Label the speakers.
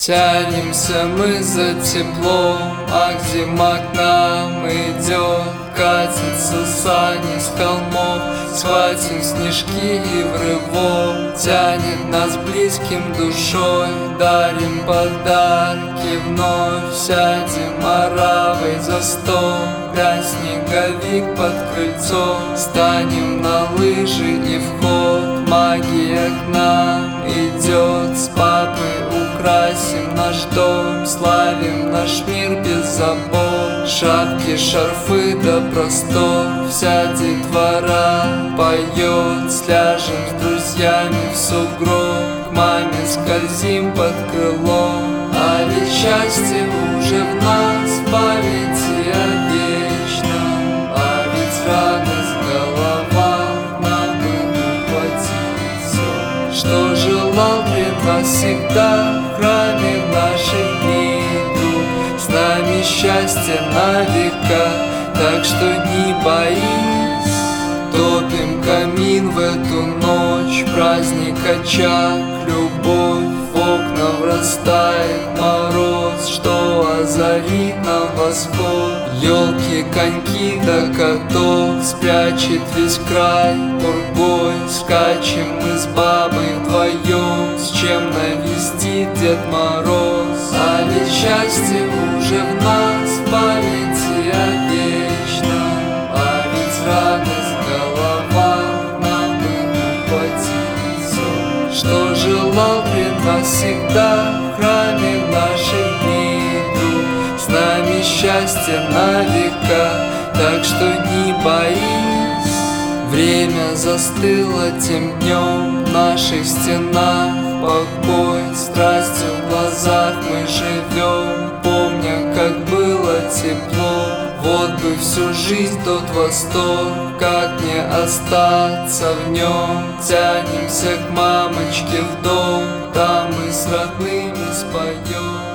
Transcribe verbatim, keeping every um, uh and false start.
Speaker 1: Тянемся мы за теплом, а зима к нам идет. Катятся сани с холмов, схватим снежки и в рывок. Тянет нас близким душой, дарим подарки вновь. Сядем оравой за стол, глянь, снеговик под крыльцом. Станем на лыжи и в ход, магия к нам идет. С папой украсим наш дом, славим наш мир без забот. Шапки, шарфы да простор, вся детвора поет. Сляжем с друзьями в сугроб, к маме скользим под крыло. А ведь счастье уже в нас, в памяти о вечном. А ведь радость голова нам бы ухватить. Что желал пред нас всегда в храме наших дней друг. С нами счастье на века, так что не боись. Топим камин в эту ночь, праздник, очаг, любовь. В окна врастает мороз, что озарит нам восход. Елки, коньки да каток спрячет весь край пургой. Скачем мы с бабой вдвоем, с чем навестит Дед Мороз. А ведь счастье уже в нас, в памяти о вечном. А ведь радость голова нам бы ухватить. Что желал пред нас всегда в храме наших дней друг. С нами счастье на века, так что не боись. Время застыло тем днем в наших стенах. Покой, страстью в глазах мы живем, помня, как было тепло. Вот бы всю жизнь тот восторг, как не остаться в нем. Тянемся к мамочке в дом, там мы с родными споем.